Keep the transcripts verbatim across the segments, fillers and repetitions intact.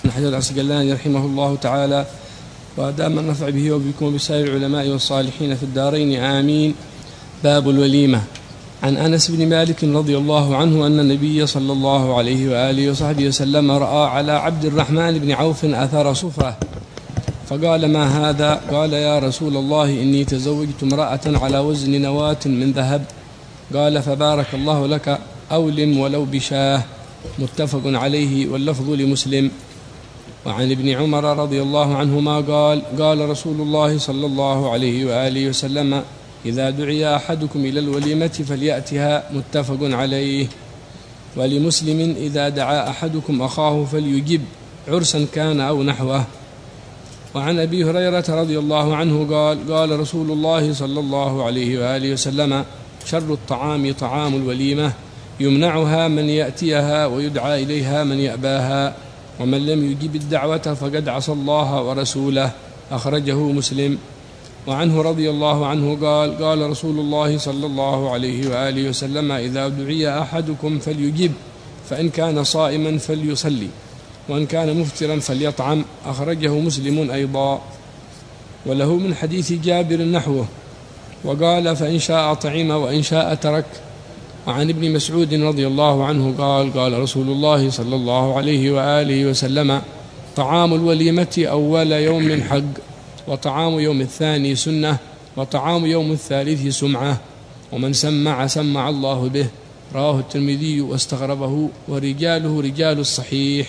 بن حجر العسقلاني رحمه الله تعالى، وأدام النفع به وبكم وبسائر العلماء والصالحين في الدارين آمين. باب الوليمة. عن أنس بن مالك رضي الله عنه أن النبي صلى الله عليه وآله وصحبه وسلم رأى على عبد الرحمن بن عوف أثر صفرة فقال: ما هذا؟ قال: يا رسول الله، إني تزوجت امرأة على وزن نواة من ذهب. قال: فبارك الله لك، أولم ولو بشاه. متفق عليه، واللفظ لمسلم. وعن ابن عمر رضي الله عنهما قال: قال رسول الله صلى الله عليه وآله وسلم: إذا دعي أحدكم إلى الوليمة فليأتها. متفق عليه. ولمسلم: إذا دعا أحدكم أخاه فليجب، عرسا كان أو نحوه. وعن أبي هريرة رضي الله عنه قال: قال رسول الله صلى الله عليه وآله وسلم: شر الطعام طعام الوليمة، يمنعها من يأتيها ويدعى إليها من يأباها، ومن لم يجب الدعوة فقد عصى الله ورسوله. أخرجه مسلم. وعنه رضي الله عنه قال: قال رسول الله صلى الله عليه وآله وسلم: إذا دعي أحدكم فليجب، فإن كان صائما فليصلي، وإن كان مفطرا فليطعم. أخرجه مسلم أيضا. وله من حديث جابر نحوه، وقال: فإن شاء طعم وإن شاء ترك. وعن ابن مسعود رضي الله عنه قال: قال رسول الله صلى الله عليه وآله وسلم: طعام الوليمة أول يوم حق، وطعام يوم الثاني سنة، وطعام يوم الثالث سمعة، ومن سمع سمع الله به. رواه الترمذي واستغربه، ورجاله رجال الصحيح.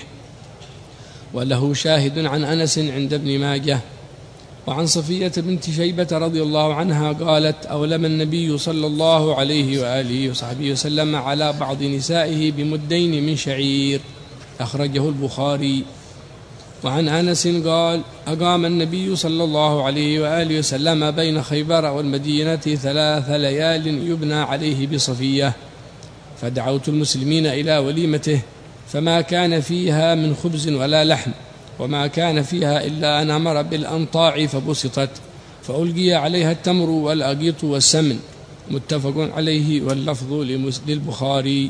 وله شاهد عن أنس عند ابن ماجه. وعن صفية بنت شيبة رضي الله عنها قالت: أولم النبي صلى الله عليه وآله وصحبه وسلم على بعض نسائه بمدين من شعير. أخرجه البخاري. وعن أنس قال: أقام النبي صلى الله عليه وآله وسلم بين خيبر والمدينة ثلاث ليال يبنى عليه بصفية، فدعوت المسلمين إلى وليمته، فما كان فيها من خبز ولا لحم، وما كان فيها إلا أن أمر بالأنطاع فبسطت، فألقي عليها التمر والأقيط والسمن. متفق عليه، واللفظ للبخاري.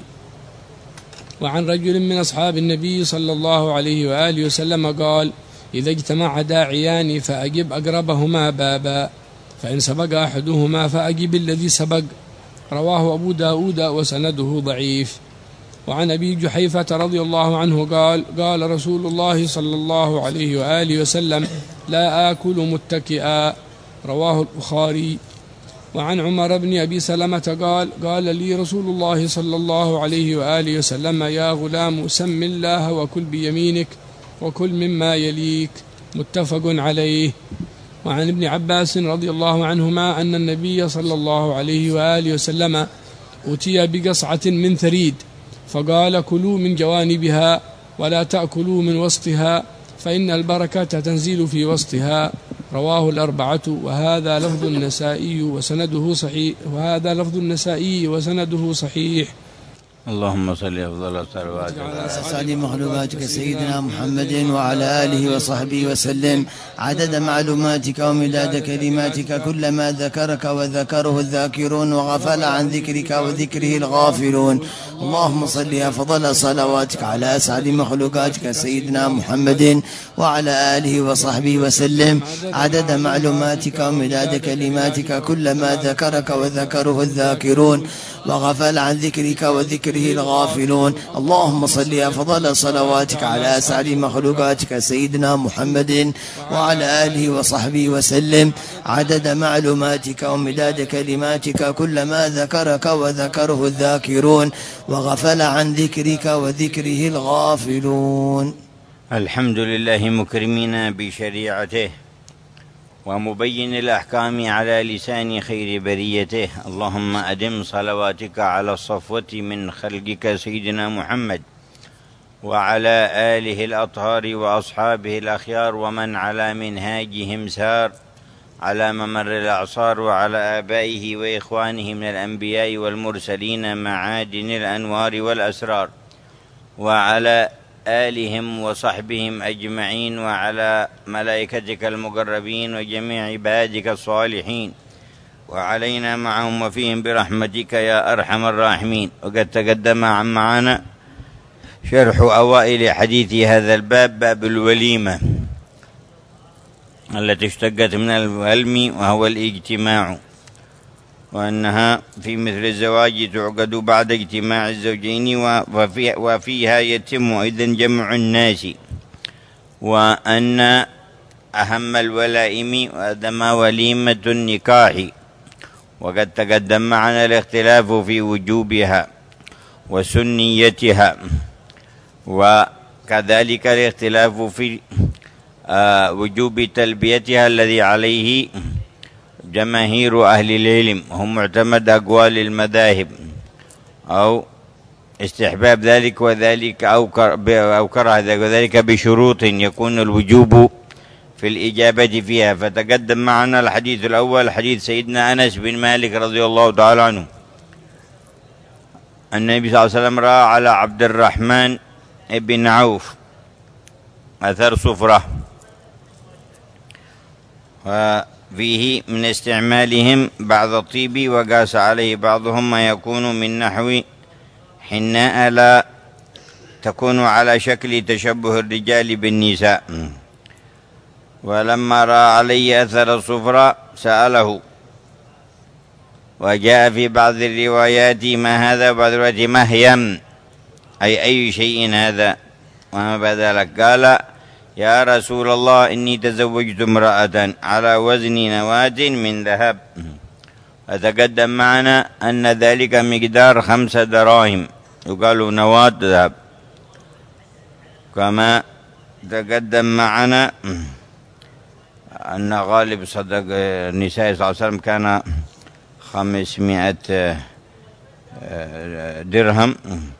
وعن رجل من أصحاب النبي صلى الله عليه وآله وسلم قال: إذا اجتمع داعيان فأجب أقربهما بابا، فإن سبق أحدهما فأجب الذي سبق. رواه أبو داود وسنده ضعيف. وعن أبي جحيفة رضي الله عنه قال: قال رسول الله صلى الله عليه وآله وسلم: لا آكل متكئا. رواه البخاري. وعن عمر بن أبي سلمة قال: قال لي رسول الله صلى الله عليه وآله وسلم: يا غلام، سم الله وكل بيمينك وكل مما يليك. متفق عليه. وعن ابن عباس رضي الله عنهما أن النبي صلى الله عليه وآله وسلم أتي بقصعة من ثريد، فقال: كلوا من جوانبها ولا تأكلوا من وسطها، فإن البركة تنزل في وسطها. رواه الأربعة، وهذا لفظ النسائي وسنده صحيح وهذا لفظ النسائي وسنده صحيح. اللهم صل أفضل الصلوات على أسعد مخلوقاتك سيدنا محمد وعلى آله وصحبه وسلم، عدد معلوماتك ومداد كلماتك، كلما ذكرك وذكره الذاكرون وغفل عن ذكرك وذكره الغافلون. اللهم صل أفضل صلواتك على أسعد مخلوقاتك سيدنا محمد وعلى آله وصحبه وسلم، عدد معلوماتك ومداد كلماتك، كلما ذكرك وذكره الذاكرون وغفل عن ذكرك وذكره الغافلون. اللهم صل أفضل صلواتك على أسعد مخلوقاتك سيدنا محمد وعلى آله وصحبه وسلم، عدد معلوماتك ومداد كلماتك، كلما ذكرك وذكره الذاكرون وغفل عن ذكرك وذكره الغافلون. الحمد لله مكرمين بشريعته ومبين الأحكام على لسان خير بريته. اللهم أدم صلواتك على الصفوة من خلقك سيدنا محمد وعلى آله الأطهار وأصحابه الأخيار، ومن على منهاجهم سار على ممر الأعصار، وعلى آبائه وإخوانه من الأنبياء والمرسلين معادن الأنوار والأسرار، وعلى آلهم وصحبهم أجمعين، وعلى ملائكتك المقربين وجميع عبادك الصالحين، وعلينا معهم وفيهم برحمتك يا أرحم الراحمين. وقد تقدم عن معنا شرح أوائل حديث هذا الباب، باب الوليمة التي اشتقت من الولم وهو الاجتماع، وأنها في مثل الزواج تعقد بعد اجتماع الزوجين وفيها يتم أيضا جمع الناس، وأن أهم الولائم وأدم وليمة النكاح، وقد تقدم معنا الاختلاف في وجوبها وسنيتها، وكذلك الاختلاف في وجوب تلبيتها الذي عليه جماهير أهل العلم، هم معتمد أقوال المذاهب، أو استحباب ذلك وذلك أو كره ذلك، وذلك بشروط يكون الوجوب في الإجابة فيها. فتقدم معنا الحديث الأول، حديث سيدنا أنس بن مالك رضي الله تعالى عنه، النبي صلى الله عليه وسلم رأى على عبد الرحمن بن عوف أثر صفرة، وفيه من استعمالهم بعض الطيب، وقاس عليه بعضهم ما يكون من نحو حناء لا تكون على شكل تشبه الرجال بالنساء. ولما رأى عليه أثر الصفرة سأله، وجاء في بعض الروايات ما هذا، وبعض الروايات ما هيم، أي أي شيء هذا وما بدلك؟ قال يا رسول الله إني تزوجت امرأة على وزن نواة من ذهب. فتقدم معنا أن ذلك مقدار خمس دراهم، يقال نواة ذهب، كما تقدم معنا أن غالب صدق النساء صلى الله عليه وسلم كان خمسمائة درهم،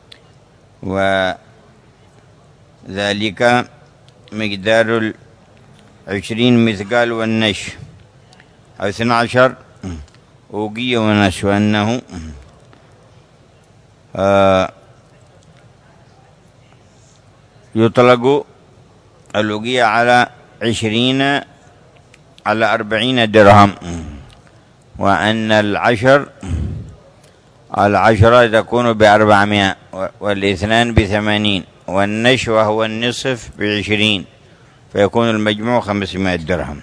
وذلك مقدار عشرين مثقال والنش، أو اثنى عشر أوقية ونش، وأنه يطلق الأوقية على عشرين على أربعين درهم، وأن العشر العشرة تكون بأربعمائة، والاثنان بثمانين، والنش وهو النصف بعشرين، فيكون المجموع خمسمائة درهم.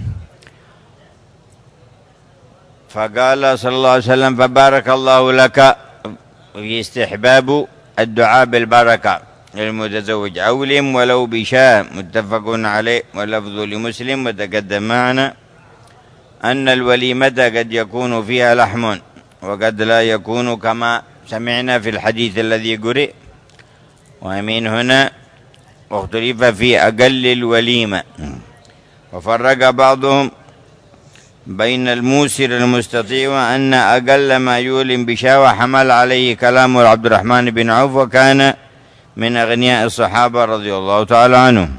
فقال صلى الله عليه وسلم فبارك الله لك، في استحباب الدعاء بالبركة للمتزوج، أولم ولو بشاء، متفق عليه، واللفظ لمسلم. وتقدم معنا أن الوليمة قد يكون فيها لحم وقد لا يكون، كما سمعنا في الحديث الذي قرئ. ومن هنا واختلف في أقل الوليمة، وفرق بعضهم بين الموسر المستطيع، وأن أقل ما يولم بشاوة حمل عليه كلام عبد الرحمن بن عوف، وكان من أغنياء الصحابة رضي الله تعالى عنهم.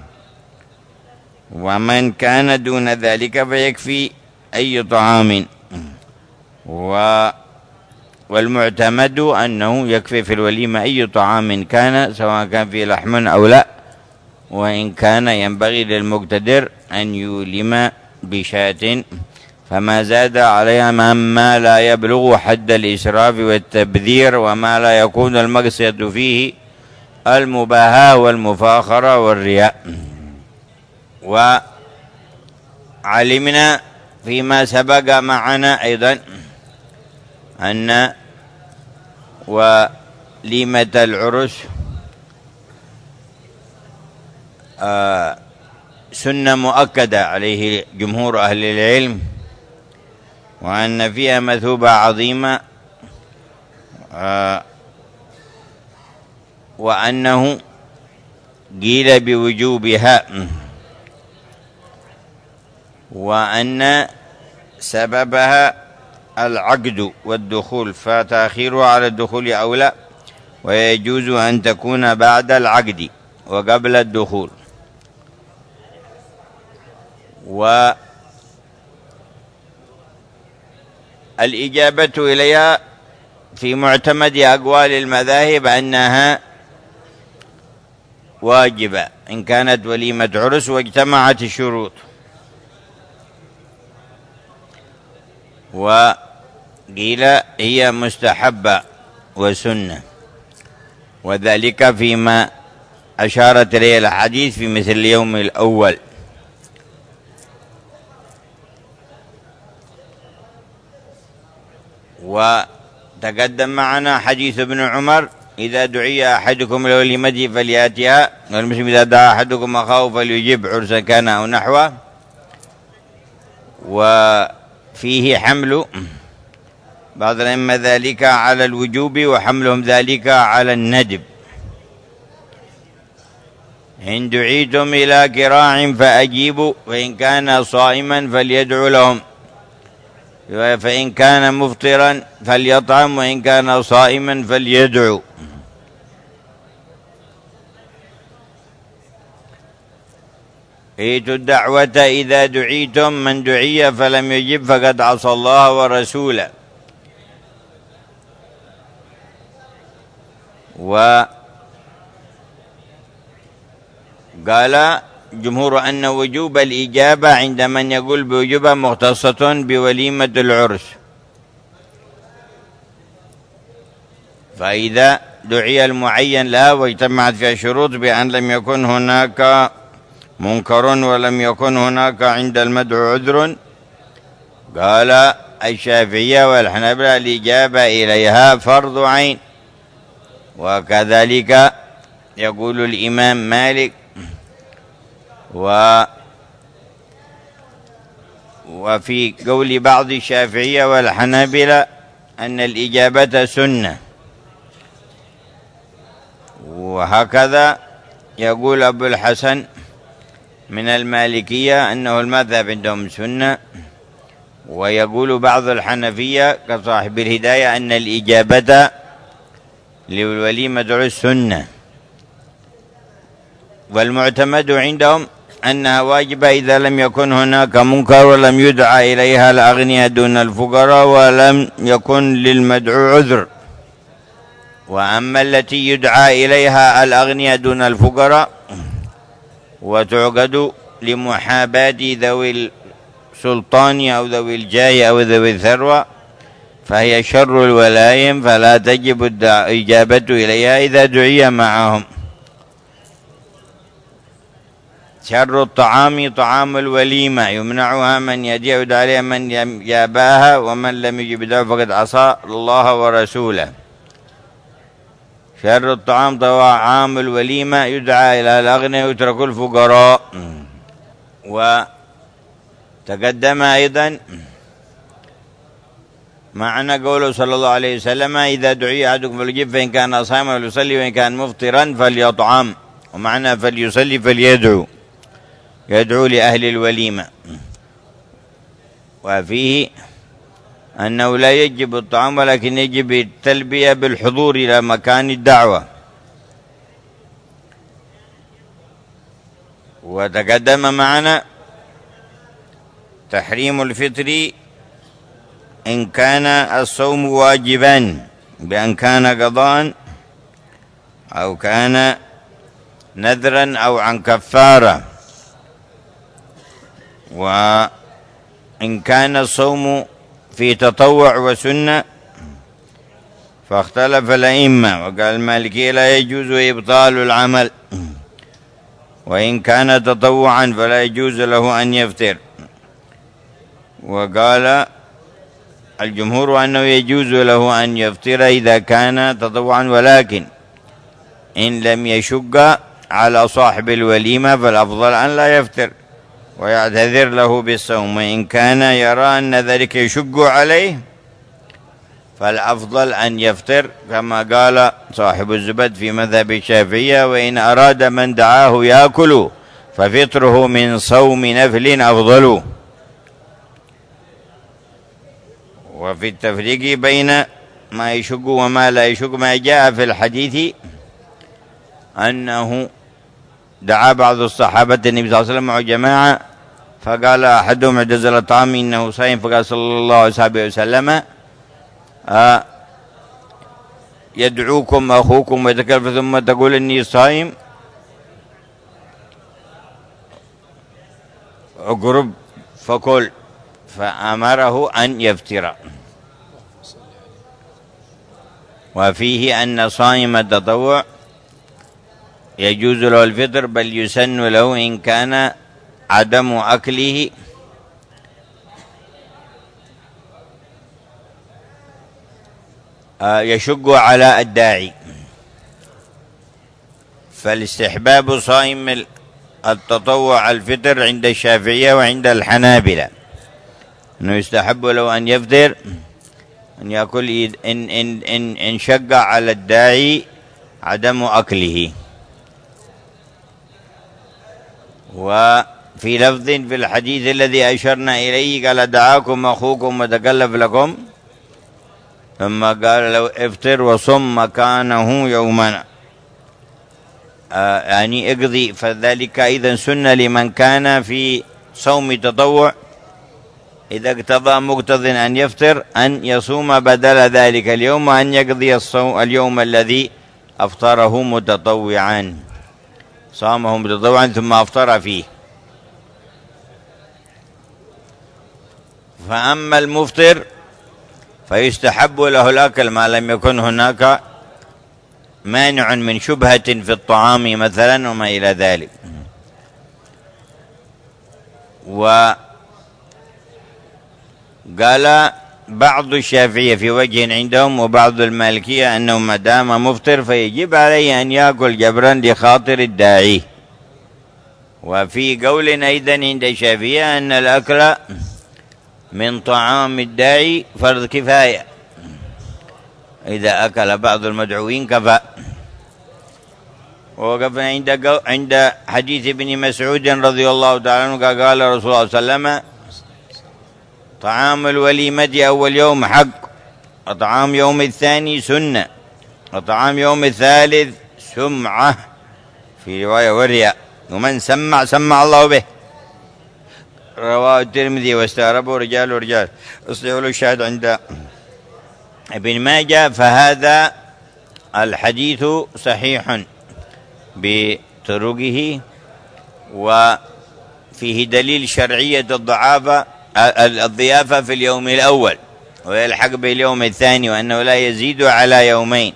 ومن كان دون ذلك فيكفي أي طعام، و والمعتمد أنه يكفي في الوليمة أي طعام كان، سواء كان فيه لحم أو لا، وإن كان ينبغي للمقتدر أن يولم بشاة، فما زاد عليها مما لا يبلغ حد الإسراف والتبذير، وما لا يكون المقصد فيه المباهاة والمفاخرة والرياء. وعلمنا فيما سبق معنا أيضا أن وليمة العرس آه سنة مؤكدة عليه جمهور أهل العلم، وأن فيها مثوبة عظيمة، آه وأنه قيل بوجوبها، وأن سببها العقد والدخول، فتأخيرها على الدخول أولى، ويجوز أن تكون بعد العقد وقبل الدخول. والإجابة إليها في معتمد أقوال المذاهب أنها واجبة إن كانت وليمة عرس واجتمعت الشروط، وقيل هي مستحبة وسنة، وذلك فيما أشارت إليه الحديث في مثل اليوم الأول. وتقدم معنا حديث ابن عمر: إذا دعي أحدكم إلى وليمته فليأتها، والمسلم إذا دعا أحدكم أخاه فليجب، عرسا كان أو نحوه. وفيه حمل بعض الأئمة ذلك على الوجوب، وحملهم ذلك على الندب. إن دعيتم إلى كراع فأجيبوا، فإن كان صائما فليدعو لهم، فإن كان مفطرا فليطعم، وإن كان صائما فليدعو. ائتوا الدعوة إذا دعيتم، من دعي فلم يجب فقد عصى الله ورسوله. وقال جمهور أن وجوب الإجابة عند من يقول بوجوبها مختصة بوليمة العرس، فإذا دعي المعين لها واجتمعت فيها شروط بأن لم يكن هناك منكر ولم يكن هناك عند المدعو عذر، قال الشافعية والحنابلة الإجابة إليها فرض عين. وكذلك يقول الإمام مالك و وفي قول بعض الشافعية والحنابلة أن الإجابة سنة. وهكذا يقول أبو الحسن من المالكية أنه المذهب عندهم سنة. ويقول بعض الحنفية كصاحب الهداية أن الإجابة للوليمة السنة. والمعتمد عندهم أنها واجبة إذا لم يكن هناك منكر ولم يدعى إليها الأغنياء دون الفقراء ولم يكن للمدعو عذر. وأما التي يدعى إليها الأغنياء دون الفقراء وتعقد لمحاباة ذوي السلطان أو ذوي الجاه أو ذوي الثروة فهي شر الولايم، فلا تجب الإجابة إليها إذا دعي معهم. شر الطعام طعام الوليمة، يمنعها من يدعو عليها من ياباها، ومن لم يجب دعوه فقد عصى الله ورسوله. شر الطعام طعام الوليمة، يدعى إلى الأغنياء ويترك الفقراء. وتقدم أيضا معنى قوله صلى الله عليه وسلم: إذا دعي أحدكم فليجب، فإن كان صائما فليصلي، وإن كان مفطرا فليطعم. ومعنى فليصلي فليدعو، يدعو لأهل الوليمة. وفيه أنه لا يجب الطعام ولكن يجب التلبية بالحضور إلى مكان الدعوة. وتقدم معنا تحريم الفطر إن كان الصوم واجبا بأن كان قضاء أو كان نذرا أو عن كفارة. وإن كان الصوم في تطوع وسنة فاختلف الأئمة، وقال المالكي لا يجوز إبطال العمل، وإن كان تطوعا فلا يجوز له أن يفطر. وقال الجمهور أنه يجوز له أن يفطر إذا كان تطوعا، ولكن إن لم يشق على صاحب الوليمة فالأفضل أن لا يفطر ويعتذر له بالصوم. وإن كان يرى أن ذلك يشق عليه فالأفضل أن يفطر، كما قال صاحب الزبد في مذهب الشافعية: وإن أراد من دعاه يأكل ففطره من صوم نفل أفضل. وفي التفريق بين ما يشق وما لا يشق ما جاء في الحديث أنه دعا بعض الصحابة النبي صلى الله عليه وسلم مع جماعة، فقال أحدهم: اعتزل الطعام إنه صائم. فقال صلى الله عليه وسلم: آه يدعوكم أخوكم ويتكلف ثم تقول إني صائم، اقرب فكل، فأمره أن يفطر. وفيه أن صائم التطوع يجوز له الفطر، بل يسن له إن كان عدم أكله يشق على الداعي. فالاستحباب صائم التطوع الفطر عند الشافعية وعند الحنابلة، أنه يستحب له أن يفطر، أن يأكل إن, إن, إن, إن شق على الداعي عدم أكله. وفي لفظ في الحديث الذي أشرنا إليه قال دعاكم أخوكم وتكلف لكم، ثم قال لو افطر وصم مكانه يوما، آه يعني اقضي. فذلك إذن سنة لمن كان في صوم تطوع إذا اقتضى مقتض أن يفطر أن يصوم بدل ذلك اليوم، وأن يقضي الصوم اليوم الذي أفطره متطوعا، صامه متطوعا ثم أفطر فيه. فأما المفطر فيستحب له الأكل ما لم يكن هناك مانع من شبهة في الطعام مثلا وما إلى ذلك. وقال بعض الشافعية في وجه عندهم وبعض المالكية أنه ما دام مفطر فيجب عليه أن يأكل جبرا لخاطر الداعي. وفي قول أيضا عند الشافعية أن الأكل من طعام الداعي فرض كفاية، إذا أكل بعض المدعوين كفى. ووقفنا عند عند حديث ابن مسعود رضي الله تعالى عنه قال رسول الله صلى الله عليه وسلم طعام الوليمة أول يوم حق، وطعام يوم الثاني سنة، وطعام يوم الثالث سمعة، في رواية ورياء، ومن سمع سمع الله به. رواه الترمذي واستغربه رجال ورجال، اصلحوا له الشاهد عند ابن ماجه. فهذا الحديث صحيح بطرقه، وفيه دليل شرعية الضعافة الضيافة في اليوم الأول ويلحق باليوم الثاني، وأنه لا يزيد على يومين،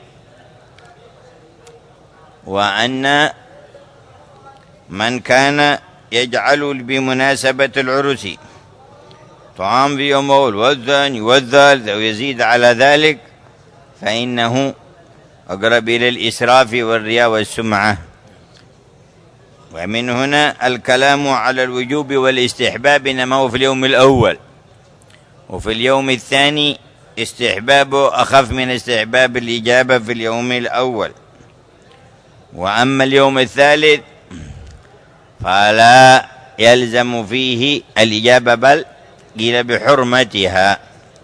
وأن من كان يجعل بمناسبة العرس طعام في يوم أول والثاني والثالث أو يزيد على ذلك فإنه أقرب إلى الإسراف والرياء والسمعة. ومن هنا الكلام على الوجوب والاستحباب إنما هو في اليوم الأول، وفي اليوم الثاني استحبابه أخف من استحباب الإجابة في اليوم الأول. وأما اليوم الثالث فلا يلزم فيه الإجابة بل قيل بحرمتها،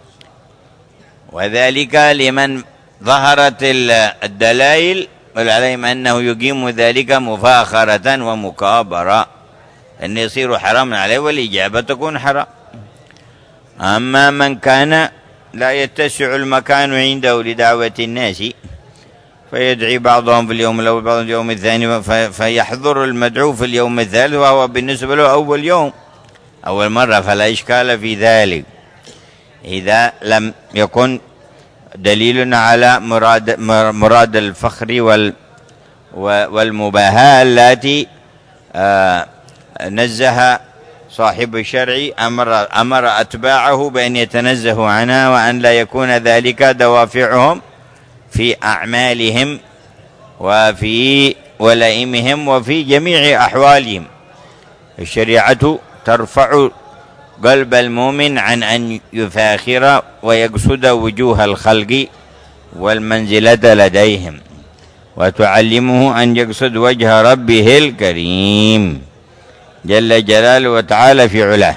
وذلك لمن ظهرت الدلائل والعلم أنه يقيم ذلك مفاخرة ومكابرة، أن يصير حراما عليه والإجابة تكون حرام. أما من كان لا يتسع المكان عنده لدعوة الناس فيدعي بعضهم في اليوم الأول بعضهم في اليوم الثاني، فيحضر المدعو في اليوم الثالث وهو بالنسبة له أول يوم أول مرة، فلا إشكال في ذلك إذا لم يكن دليل على مراد مراد الفخر وال والمباهاة التي نزه صاحب الشرع أمر أمر أتباعه بأن يتنزهوا عنها، وأن لا يكون ذلك دوافعهم في أعمالهم وفي ولائمهم وفي جميع أحوالهم. الشريعة ترفع قلب المؤمن عن أن يفاخر ويقصد وجوه الخلق والمنزلة لديهم، وتعلمه أن يقصد وجه ربه الكريم جل جلاله وتعالى في علاه.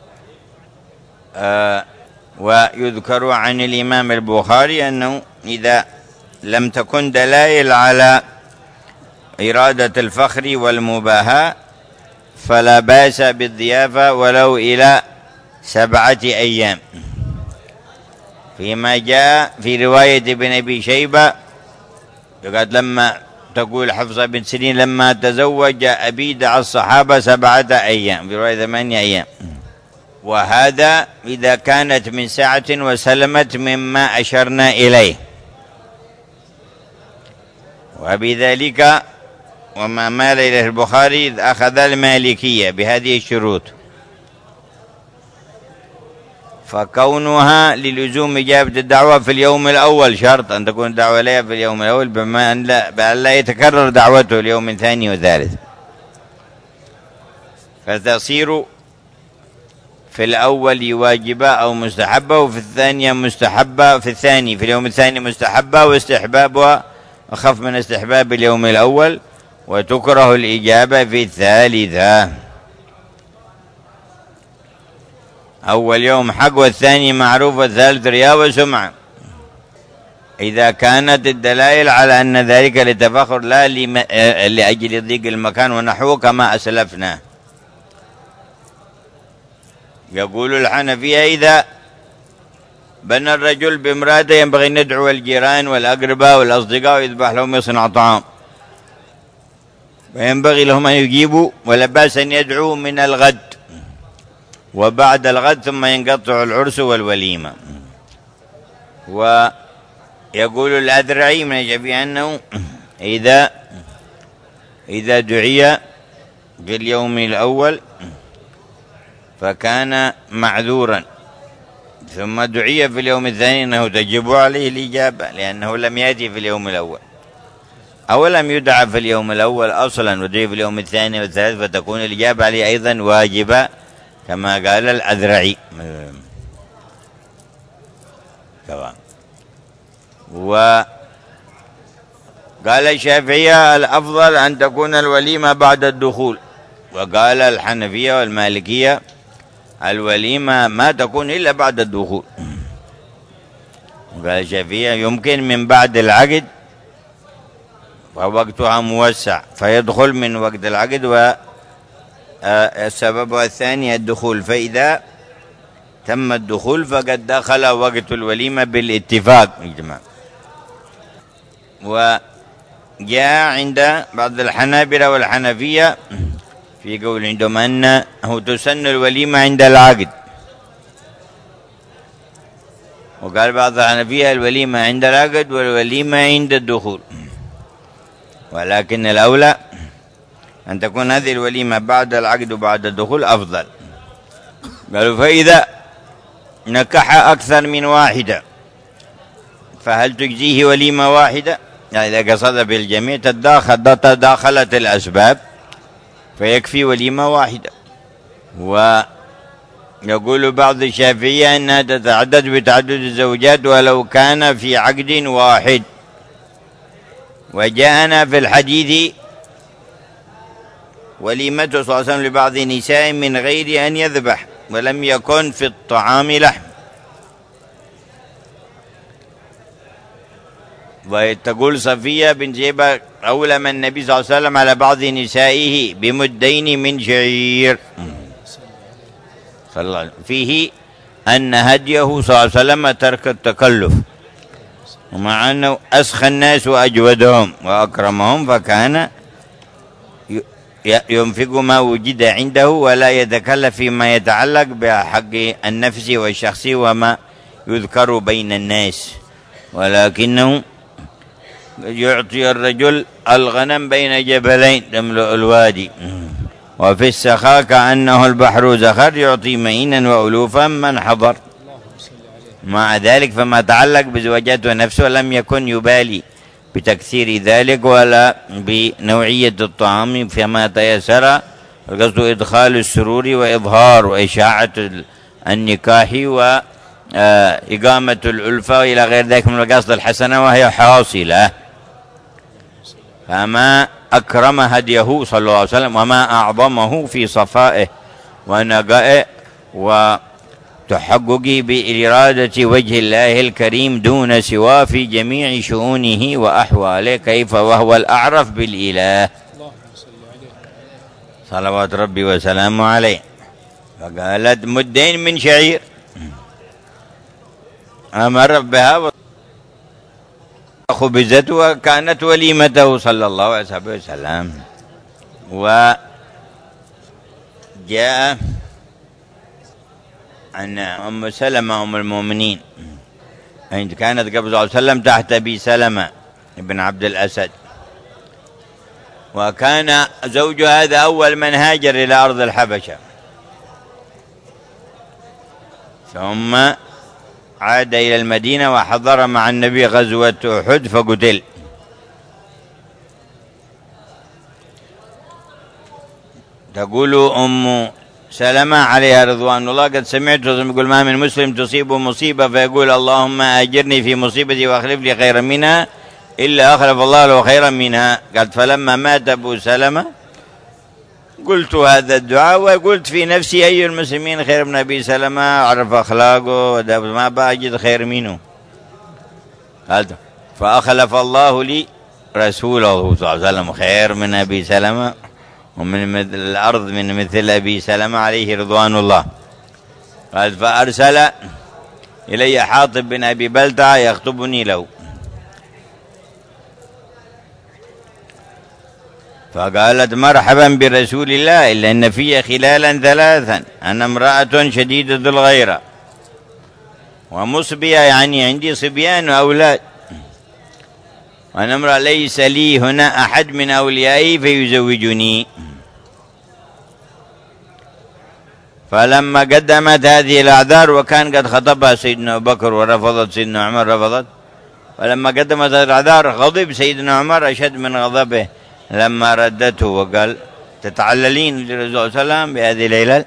آه ويذكر عن الإمام البخاري أنه إذا لم تكن دلائل على إرادة الفخر والمباهاة فلا بأس بالضيافة ولو إلى سبعة أيام. فيما جاء في رواية ابن أبي شيبة قد لما تقول حفصة بن سيرين لما تزوج أبي دعا الصحابة سبعة أيام، في رواية ثمانية أيام. وهذا إذا كانت من ساعة وسلمت مما أشرنا إليه، وبذلك وما مال إليه البخاري أخذ المالكية بهذه الشروط، فكونها للزوم إجابة الدعوة في اليوم الأول شرط أن تكون الدعوة لها في اليوم الأول، بما أن لا, بأن لا يتكرر دعوته اليوم الثاني والثالث، فتصير في الأول واجبة أو مستحبة، وفي الثانية مستحبة، في الثاني في اليوم الثاني مستحبة، واستحبابها أخف من استحباب اليوم الأول، وتكره الإجابة في الثالثة. أول يوم حق والثاني معروف والثالث رياء وسمعة، إذا كانت الدلائل على أن ذلك لتفاخر لا لأجل ضيق المكان ونحوه كما أسلفنا. يقول الحنفية إذا بنى الرجل بامرأته ينبغي أن ندعو الجيران والأقرباء والأصدقاء ويذبح لهم ويصنع طعام، وينبغي لهم أن يجيبوا، ولا بأس أن يدعوا من الغد وبعد الغد، ثم ينقطع العرس والوليمة. ويقول الأذرعي من الشافعي أنه إذا إذا دعي في اليوم الأول فكان معذورا، ثم دعي في اليوم الثاني أنه تجب عليه الإجابة لأنه لم يأتي في اليوم الأول، أو لم يدعى في اليوم الأول أصلا ودعي في اليوم الثاني والثالث، فتكون الإجابة عليه أيضا واجبة كما قال الأذرعي. وقال الشافعية الأفضل أن تكون الوليمة بعد الدخول، وقال الحنفية والمالكية الوليمة ما تكون إلا بعد الدخول، وقال الشافعية يمكن من بعد العقد ووقتها موسع فيدخل من وقت العقد، والسبب الثاني الدخول، فإذا تم الدخول فقد دخل وقت الوليمة بالاتفاق إجماع. وجاء عند بعض الحنابلة والحنفية في قول عندهم أنه تسن الوليمة عند العقد، وقال بعض الحنفية الوليمة عند العقد والوليمة عند الدخول، ولكن الأولى أن تكون هذه الوليمة بعد العقد وبعد الدخول أفضل. قالوا فإذا نكح أكثر من واحدة فهل تجزيه وليمة واحدة؟ يعني إذا قصد بالجميع تداخل تداخلت الأسباب فيكفي وليمة واحدة. ويقول بعض الشافعية أنها تتعدد بتعدد الزوجات ولو كان في عقد واحد. وجاءنا في الحديث وليمته صلى الله عليه وسلم لبعض نساء من غير أن يذبح ولم يكن في الطعام لحم. وتقول صفية بن زيبة أولم النبي صلى الله عليه وسلم على بعض نسائه بمدين من شعير، فيه أن هديه صلى الله عليه وسلم ترك التكلف، ومع أنه أسخى الناس وأجودهم وأكرمهم فكان ينفق ما وجد عنده ولا يتكلف فيما يتعلق بحق النفس والشخص وما يذكر بين الناس، ولكنه يعطي الرجل الغنم بين جبلين تملؤ الوادي، وفي السخاء كأنه البحر زخر يعطي معينا وألوفا من حضر. مع ذلك فما تعلق بزوجات ونفسه لم يكن يبالي بتكثير ذلك ولا بنوعية الطعام فيما تيسر، القصد إدخال السرور وإظهار وإشاعة النكاح وإقامة الألفة إلى غير ذلك من القصد الحسنة وهي حاصلة. فما أكرم هديه صلى الله عليه وسلم وما أعظمه في صفائه ونقائه وتحققه بإرادة وجه الله الكريم دون سواه في جميع شؤونه وأحواله، كيف وهو الأعرف بالإله صلوات ربي وسلامه عليه. فقالت مدين من شعير أمر بها خبزت وكانت وليمته صلى الله عليه وسلم. وجاء عن أم سلمة أم المؤمنين عند كانت قبل صلى الله عليه وسلم تحت أبي سلمة ابن عبد الأسد، وكان زوج هذا أول من هاجر إلى أرض الحبشة، ثم عاد إلى المدينة وحضر مع النبي غزوة أحد فقتل. تقول أم سلمة عليها رضوان الله: قد سمعت يقول ما من مسلم تصيبه مصيبة فيقول اللهم أجرني في مصيبتي وأخلف لي خيرا منها إلا أخلف الله له خيرا منها. قالت: فلما مات أبو سلمة قلت هذا الدعاء وقلت في نفسي أي المسلمين خير من أبي سلمة، أعرف أخلاقه ودابه ما بأجد خير منه. قالت: فأخلف الله لي رسوله صلى الله عليه وسلم خير من أبي سلمة ومن مثل الأرض من مثل أبي سلمة عليه رضوان الله. قال: فأرسل إلي حاطب بن أبي بلتعة يخطبني له، فقالت: مرحبا برسول الله، إلا أن في خلالا ثلاثا: أنا امرأة شديدة الغيرة ومصبية، يعني عندي صبيان وأولاد، وأنا امرأة ليس لي هنا أحد من أوليائي فيزوجني. فلما قدمت هذه الأعذار، وكان قد خطبها سيدنا أبو بكر ورفضت، سيدنا عمر رفضت، فلما قدمت هذه الأعذار غضب سيدنا عمر أشد من غضبه لما ردته وقال: تتعللين للرسول صلى الله عليه وسلم بهذه العلل؟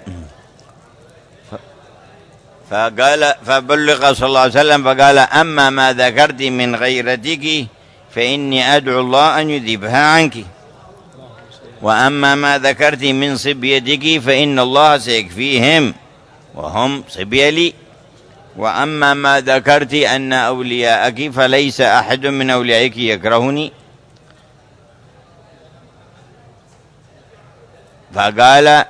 فقال فبلغ صلى الله عليه وسلم فقال: أما ما ذكرت من غيرتك فإني أدعو الله أن يذيبها عنك، وأما ما ذكرت من صبيتك فإن الله سيكفيهم وهم صبي لي، وأما ما ذكرت أن أولياءك فليس أحد من أوليائك يكرهني. فقال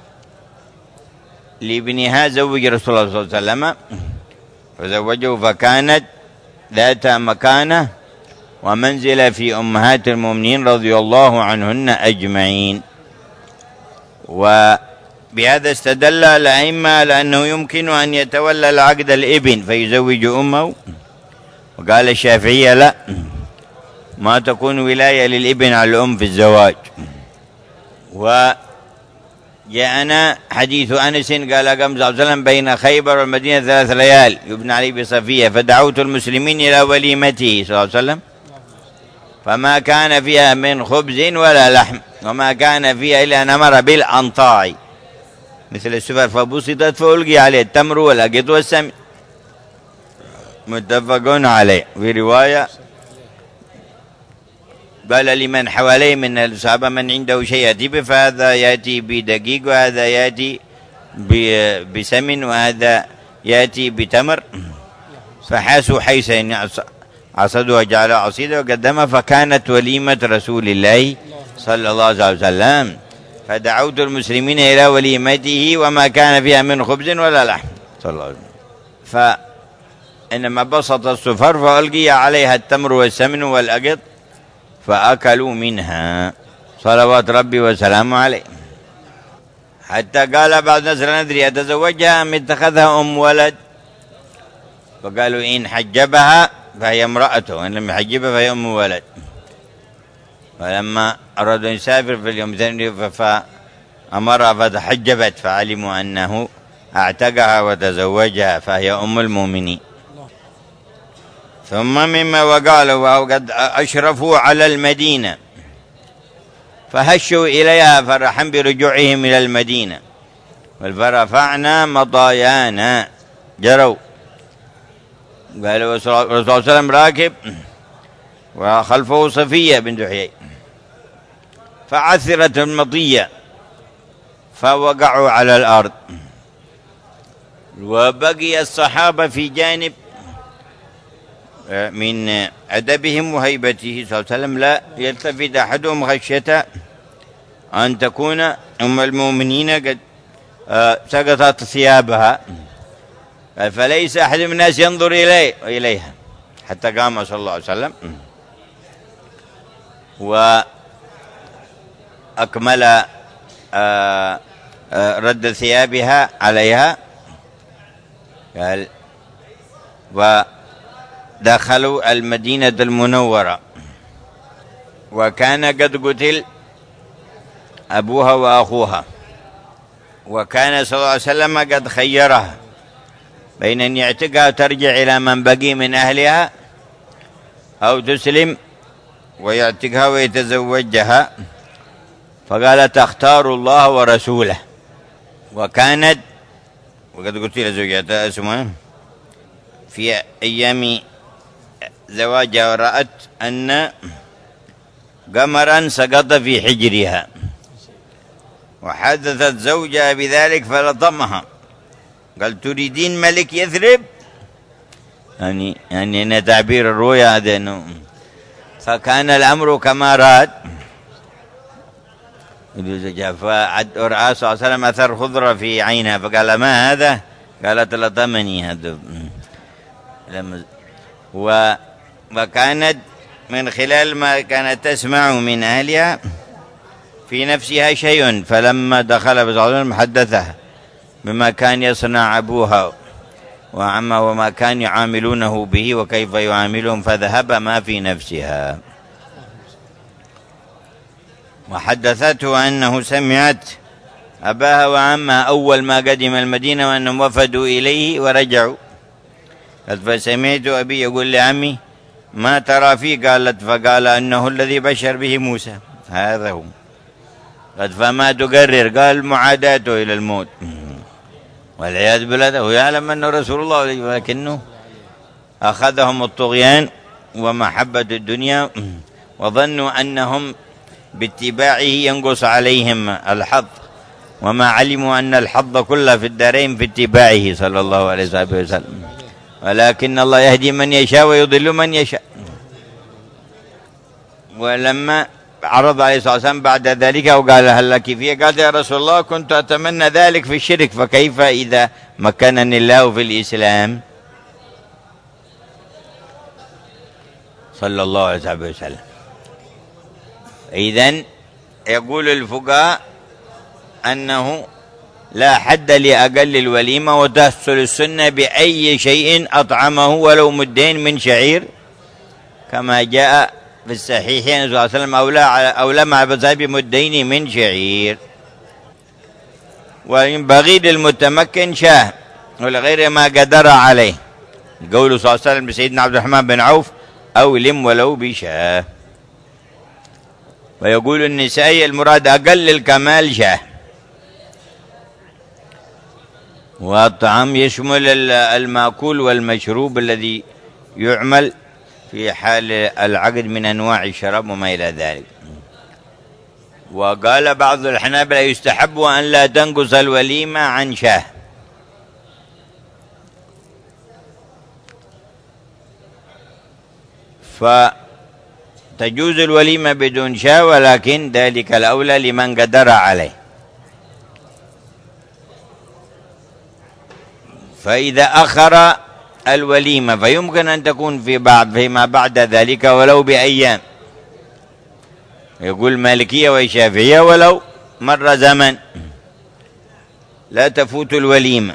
لابنها: زوج رسول الله صلى الله عليه وسلم، فزوجه، فكانت ذات مكانة ومنزلة في أمهات المؤمنين رضي الله عنهن أجمعين. وبهذا استدل الأئمة لأنه يمكن أن يتولى العقد الابن فيزوج أمه، وقال الشافعية: لا، ما تكون ولاية للابن على الأم في الزواج. وجاءنا حديث أنس قال: قام صلى الله عليه وسلم بين خيبر والمدينة ثلاث ليال يبنى عليه بصفية، فدعوت المسلمين إلى وليمته صلى الله عليه وسلم، فما كان فيها من خبز ولا لحم، وما كان فيها إلا أن أمر بالأنطاع مثل السفر، فبسطت فألقي عليه التمر والأقط والسمن، متفق عليه. في رواية قال لمن حواليه من الصحابة من عنده شيء يأتي به، فهذا يأتي بدقيق وهذا يأتي بسمن وهذا يأتي بتمر، فحاسوا حيث عصدوا وجعلوا عصيدا وقدمها، فكانت وليمة رسول الله صلى الله عليه وسلم. فدعوت المسلمين إلى وليمته وما كان فيها من خبز ولا لحم صلى الله عليه وسلم. فإنما بسط السفر فألقي عليها التمر والسمن والأقط فأكلوا منها صلوات ربي وسلامه عليه. حتى قال بعض الناس: لا ندري أتزوجها أم اتخذها أم ولد، فقالوا: إن حجبها فهي امرأته، وإن لم يحجبها فهي أم ولد. فلما أرادوا أن يسافر في اليوم الثاني فأمرها فتحجبت، فعلموا أنه اعتقها وتزوجها فهي أم المؤمنين. ثم مما وقالوا: وقد أشرفوا على المدينة فهشوا إليها فرحا برجوعهم إلى المدينة، فرفعنا مطايانا، جروا. قالوا الرسول صلى الله عليه وسلم راكب وخلفه صفية بنت حيي، فعثرت المطية فوقعوا على الأرض، وبقي الصحابة في جانب من أدبهم وهيبته صلى الله عليه وسلم لا يلتفت أحدهم خشية أن تكون أم المؤمنين قد سقطت ثيابها، فليس أحد من الناس ينظر إليه وإليها حتى قام صلى الله عليه وسلم وأكمل رد ثيابها عليها. قال: ودخلوا المدينة المنورة، وكان قد قتل أبوها وأخوها، وكان صلى الله عليه وسلم قد خيرها بين أن يعتقها وترجع إلى من بقي من أهلها، أو تسلم ويعتقها ويتزوجها، فقال تختار الله ورسوله. وكانت، وقد قلت لزوجتها اسمها، في أيام زواجها ورأت أن قمرا سقط في حجرها، وحدثت زوجها بذلك فلطمها، قال تريدين ملك يثرب؟ يعني يعني أن تعبير الرؤيا هذا أنه، فكان الأمر كما راد. فرأى صلى الله عليه وسلم أثر خضرة في عينها، فقال ما هذا؟ قالت لطمني هذا. وكانت من خلال ما كانت تسمع من أهلها في نفسها شيء، فلما دخل صلى الله عليه وسلم حدثها بما كان يصنع أبوها وعمه وما كان يعاملونه به وكيف يعاملهم، فذهب ما في نفسها. وحدثته أنه سمعت أباها وعمها أول ما قدم المدينة وأنهم وفدوا إليه ورجعوا، قالت فسمعت أبي يقول لعمي ما ترى فيه؟ قالت فقال أنه الذي بشر به موسى، هذا هو. قد فما تقرر؟ قال معاداته إلى الموت والعياذ بالله. ويعلم أنه رسول الله، ولكنه أخذهم الطغيان ومحبة الدنيا، وظنوا أنهم باتباعه ينقص عليهم الحظ، وما علموا أن الحظ كله في الدارين في اتباعه صلى الله عليه وسلم، ولكن الله يهدي من يشاء ويضل من يشاء. ولما عرض عليه الصلاة والسلام بعد ذلك وقال هل لك فيه؟ قال يا رسول الله كنت أتمنى ذلك في الشرك، فكيف إذا مكنني الله في الإسلام؟ صلى الله عليه وسلم. إذن يقول الفقهاء أنه لا حد لأقل الوليمة، وتحصل السنة بأي شيء أطعمه ولو مدين من شعير، كما جاء في الصحيحين صلى الله عليه وسلم أولى مع بذاب مدين من شعير. وينبغي للمتمكن شاه ولغير ما قدر عليه، قول صلى الله عليه وسلم لسيدنا عبد الرحمن بن عوف أولم ولو بشاه. ويقول النسائي المراد أقل الكمال شاه. والطعام يشمل المأكول والمشروب الذي يعمل في حال العقد من أنواع الشراب وما إلى ذلك. وقال بعض الحنابلة يستحب أن لا تنقص الوليمة عن شاه. فتجوز الوليمة بدون شاه، ولكن ذلك الأولى لمن قدر عليه. فإذا أخر الوليمة فيمكن أن تكون في بعض فيما بعد ذلك ولو بأيام، يقول مالكية والشافعية ولو مر زمن لا تفوت الوليمة،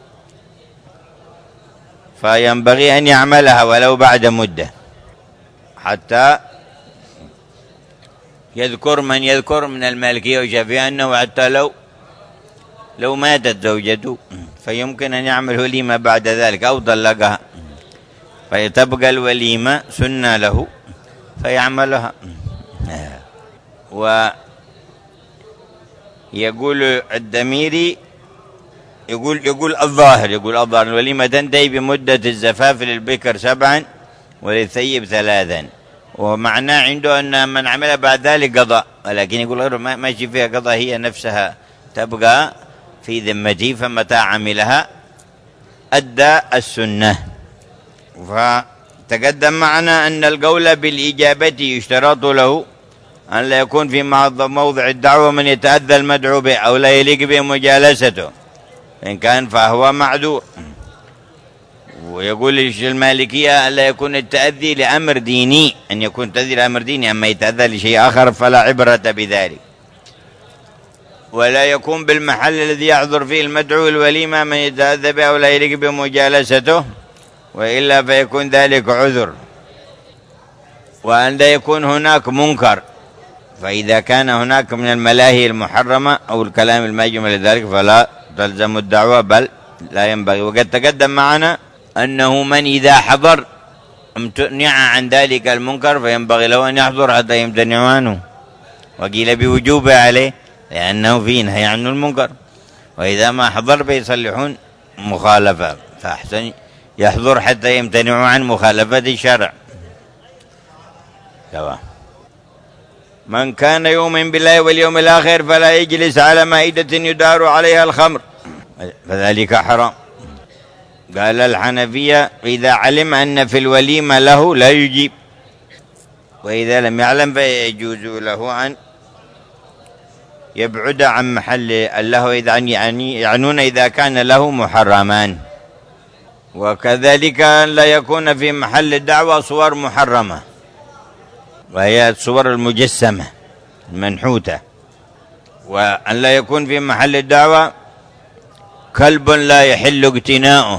فينبغي أن يعملها ولو بعد مدة، حتى يذكر من يذكر من المالكية والشافعية أنه حتى لو لو ماتت زوجته فيمكن أن يعمل وليمة بعد ذلك أو طلقها، فيتبقى الوليمة سنة له فيعملها. ويقول الدميري يقول يقول الظاهر يقول الظاهر الوليمة تنتهي بمدة الزفاف للبكر سبعا وللثيب ثلاثا، ومعناه عنده أن من عمل بعد ذلك قضاء، ولكن يقول غيره ما ماشي فيها قضاء، هي نفسها تبقى في ذمته، فمتى عملها أدى السنة. فتقدم معنا أن القول بالإجابة يشترط له أن لا يكون في موضع الدعوة من يتأذى المدعو به أو لا يليق به مجالسته، إن كان فهو معذور. ويقول المالكية ألا يكون التأذي لأمر ديني، أن يكون تأذي لأمر ديني، أما يتأذى لشيء آخر فلا عبرة بذلك. ولا يكون بالمحل الذي يحضر فيه المدعو الوليمة من يتأذى به أو لا يليق بمجالسته، وإلا فيكون ذلك عذر. وأن لا يكون هناك منكر فإذا كان هناك من الملاهي المحرمة أو الكلام الماجم لذلك فلا تلزم الدعوة، بل لا ينبغي. وقد تقدم معنا أنه من إذا حضر امتنع عن ذلك المنكر فينبغي له أن يحضر حتى يمتنع عنه، وقيل بوجوبه عليه لأنه فيه نهي عن المنكر، وإذا ما حضر فيصلحون مخالفة، فأحسن يحضر حتى يمتنعوا عن مخالفة الشرع. تمام. من كان يؤمن بالله واليوم الآخر فلا يجلس على مائدة يدار عليها الخمر فذلك حرام. قال الحنفية إذا علم أن في الوليمة له لا يجيب، وإذا لم يعلم فيجوز له أن يبعد عن محل اللهو إذا يعني يعنون إذا كان له محرمان. وكذلك لا يكون في محل الدعوة صور محرمة، وهي الصور المجسمة المنحوتة، وأن لا يكون في محل الدعوة كلب لا يحل اقتناؤه،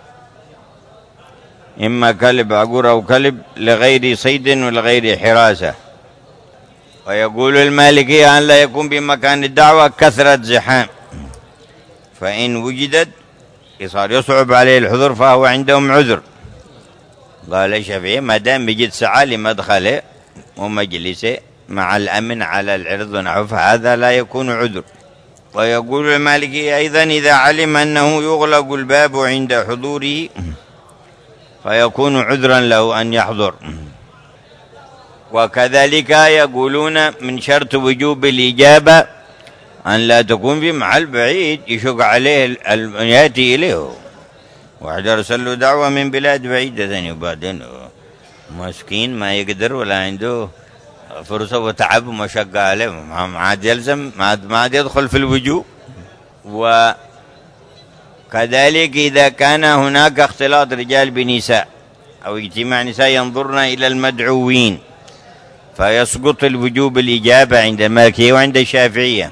إما كلب عقور أو كلب لغير صيد ولغير حراسة. ويقول المالكية أن لا يكون بمكان الدعوة كثرة زحام، فإن وجدت صار يصعب عليه الحضور فهو عندهم عذر. قال الشافعي ما دام يجد سعى لمدخله ومجلسه مع الأمن على العرض ونحوه فهذا لا يكون عذر. ويقول المالكي أيضا إذا علم أنه يغلق الباب عند حضوره فيكون عذرا له أن يحضر. وكذلك يقولون من شرط وجوب الإجابة أن لا تكون في محل بعيد يشق عليه أن يأتي إليه، واحد أرسل له دعوة من بلاد بعيدة ثاني وبعدين مسكين ما يقدر ولا عنده فرصة وتعب ومشقة عليه، ما عاد يلزم، ما عاد يدخل في الوجوب. وكذلك إذا كان هناك اختلاط رجال بنساء أو اجتماع نساء ينظرن إلى المدعوين فيسقط الوجوب الإجابة عند المالكية وعند الشافعية.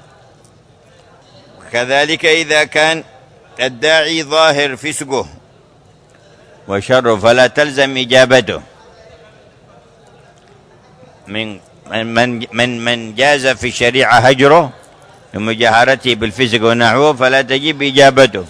كذلك إذا كان الداعي ظاهر فسقه وشره فلا تلزم إجابته. من من من من جاز في الشريعة هجره لمجاهرته بالفسق ونحوه فلا تجب إجابته.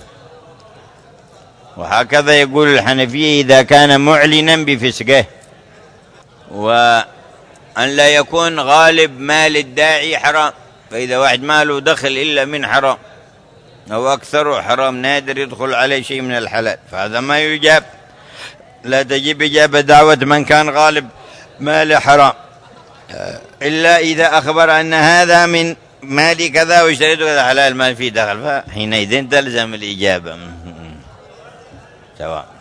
وهكذا يقول الحنفية إذا كان معلنا بفسقه، وأن لا يكون غالب مال الداعي حرام، فإذا واحد ماله دخل إلا من حرام أو أكثر حرام نادر يدخل عليه شيء من الحلال فهذا ما يجاب، لا تجب إجابة دعوة من كان غالب مال حرام إلا إذا أخبر أن هذا من مال كذا واشتريته كذا حلال ما فيه دخل، فحينئذ تلزم الإجابة. سواء.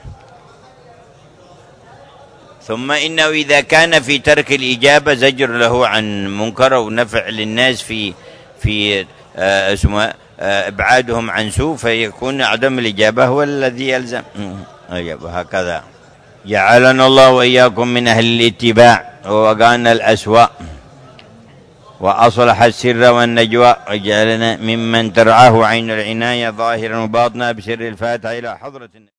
ثم إنه إذا كان في ترك الإجابة زجر له عن منكر ونفع للناس في في آه اسمه آه إبعادهم عن سوء فيكون عدم الإجابة هو الذي يلزم. وهكذا جعلنا الله وإياكم من أهل الاتباع ووقانا الأسواء وأصلح السر والنجوى وجعلنا ممن ترعاه عين العناية ظاهرا وباطنا بسر الفاتحة إلى حضرة